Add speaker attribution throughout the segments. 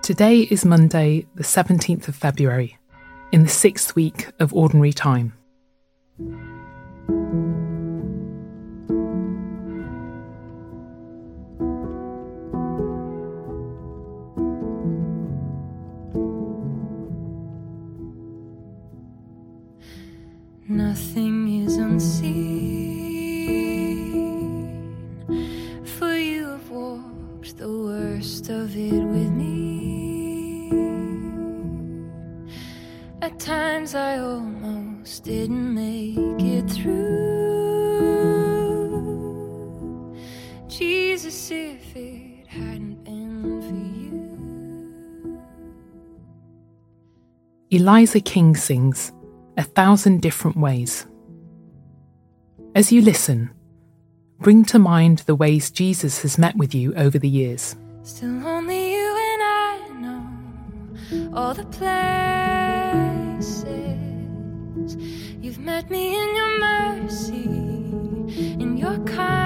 Speaker 1: Today is Monday, the 17th of February, in the 6th week of Ordinary Time.
Speaker 2: Nothing is unseen, for you have walked the worst of it with me. At times I almost didn't make it through. Jesus, if it hadn't been for you.
Speaker 1: Eliza King sings 1,000 Different Ways. As you listen, bring to mind the ways Jesus has met with you over the years.
Speaker 2: Still only you and I know all the places you've met me in your mercy, in your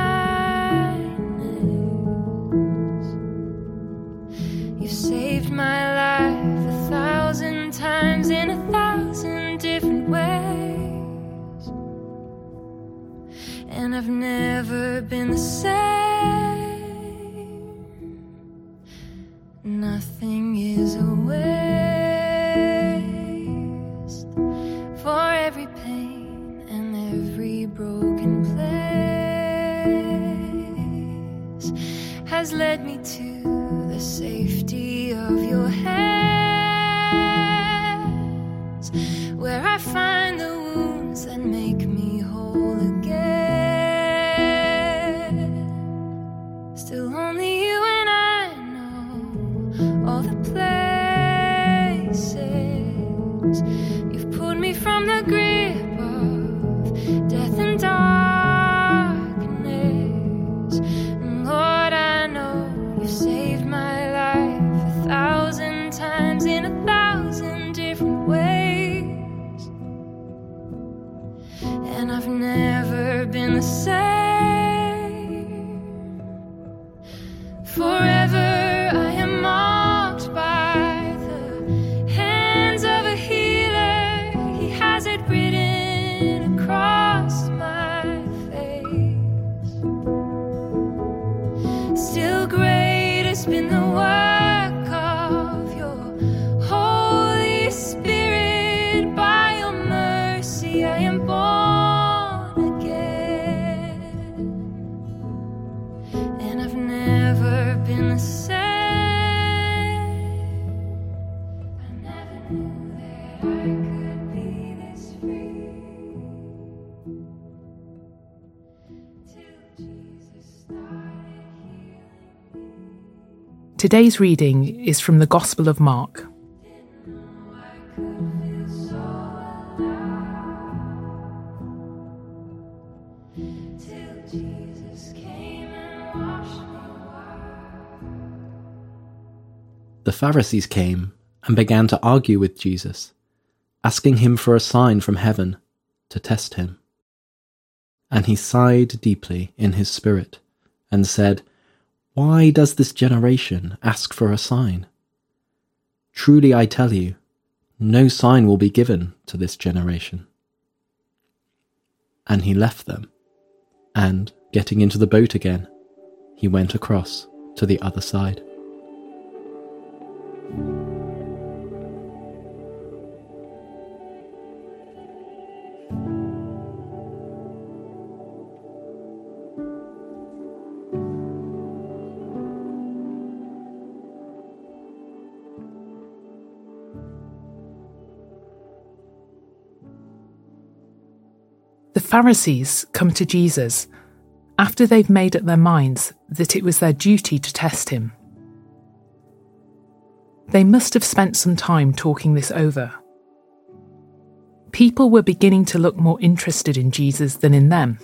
Speaker 2: kindness. You've saved my life 1,000 times in 1,000 different ways, and I've never been the same. Nothing is a waste, for every pain and every broken place has led me to the safety of your hands, where I find the wounds that make me whole again. Still only you and I know all the places you've pulled me from the grip of death and darkness. And Lord, I know you've saved my life 1,000 times in 1,000 different ways, and I've never been the same. Forever I am marked by the hands of a healer. He has it written across my face. Still great has been the work of your Holy Spirit. By your mercy I am born again, and I've never been the same. I never knew that I could be this free, till Jesus started healing me.
Speaker 1: Today's reading is from the Gospel of Mark.
Speaker 2: Didn't know I could feel so alive, till Jesus came and washed me white.
Speaker 3: The Pharisees came and began to argue with Jesus, asking him for a sign from heaven to test him. And he sighed deeply in his spirit and said, "Why does this generation ask for a sign? Truly I tell you, no sign will be given to this generation." And he left them, and, getting into the boat again, he went across to the other side.
Speaker 1: The Pharisees come to Jesus after they've made up their minds that it was their duty to test him. They must have spent some time talking this over. People were beginning to look more interested in Jesus than in them.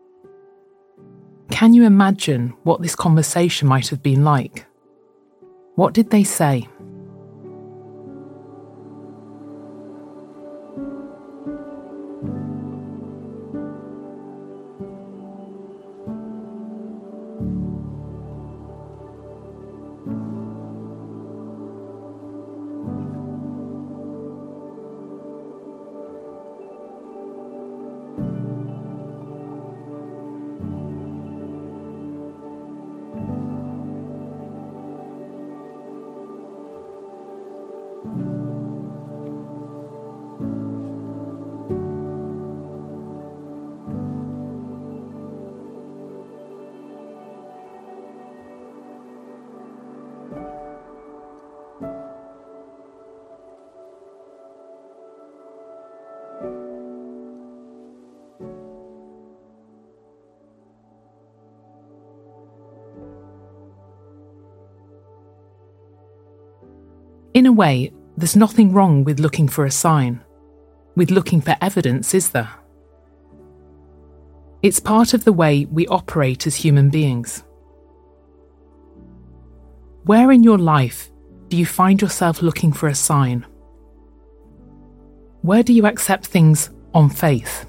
Speaker 1: Can you imagine what this conversation might have been like? What did they say? In a way, there's nothing wrong with looking for a sign, with looking for evidence, is there? It's part of the way we operate as human beings. Where in your life do you find yourself looking for a sign? Where do you accept things on faith?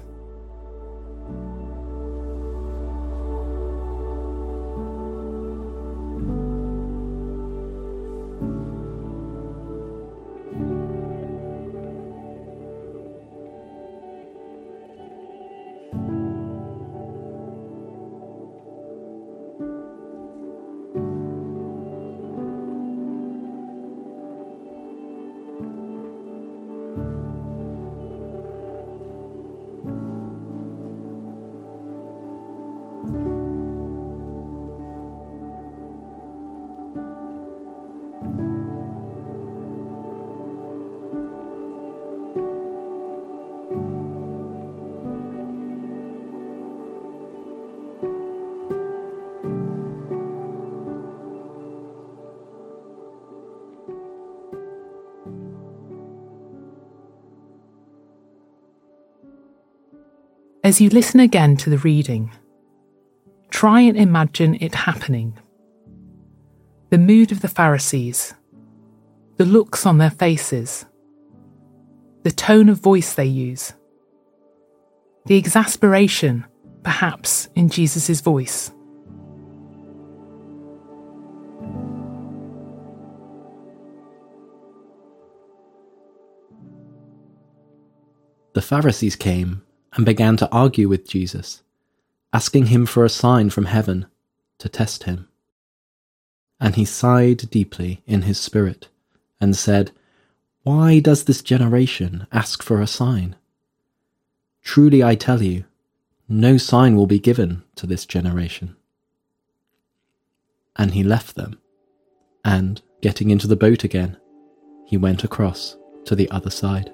Speaker 1: As you listen again to the reading, try and imagine it happening. The mood of the Pharisees, the looks on their faces, the tone of voice they use, the exasperation, perhaps, in Jesus' voice.
Speaker 3: The Pharisees came and began to argue with Jesus, asking him for a sign from heaven to test him. And he sighed deeply in his spirit and said, "Why does this generation ask for a sign? Truly I tell you, no sign will be given to this generation." And he left them, and, getting into the boat again, he went across to the other side.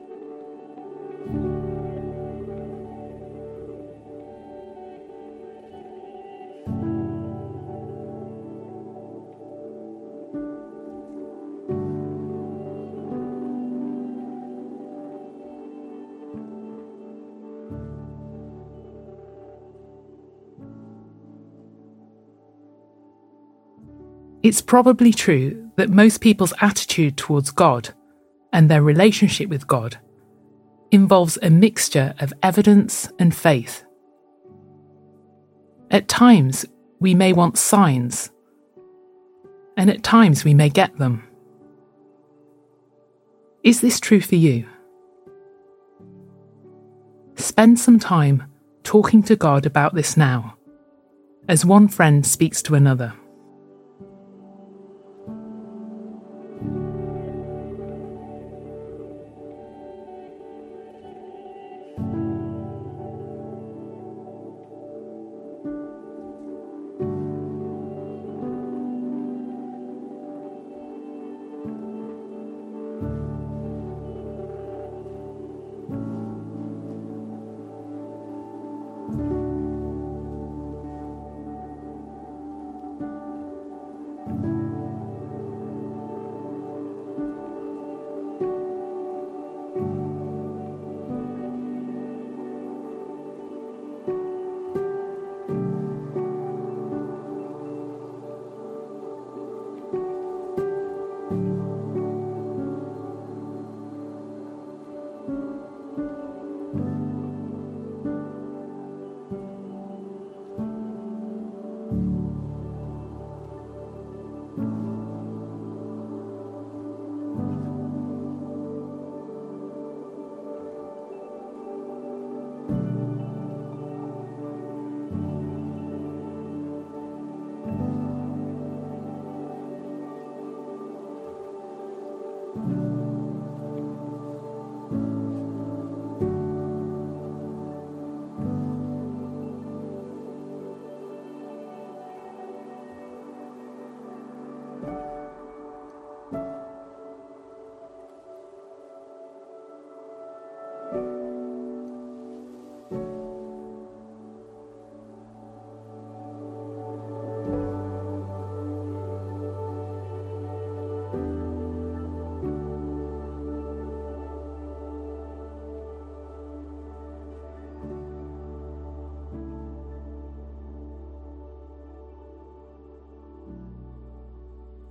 Speaker 1: It's probably true that most people's attitude towards God and their relationship with God involves a mixture of evidence and faith. At times, we may want signs, and at times we may get them. Is this true for you? Spend some time talking to God about this now, as one friend speaks to another.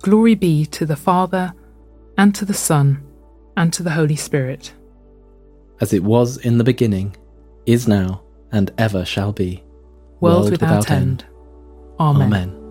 Speaker 1: Glory be to the Father, and to the Son, and to the Holy Spirit.
Speaker 3: As it was in the beginning, is now, and ever shall be,
Speaker 1: World without end. Amen.
Speaker 3: Amen.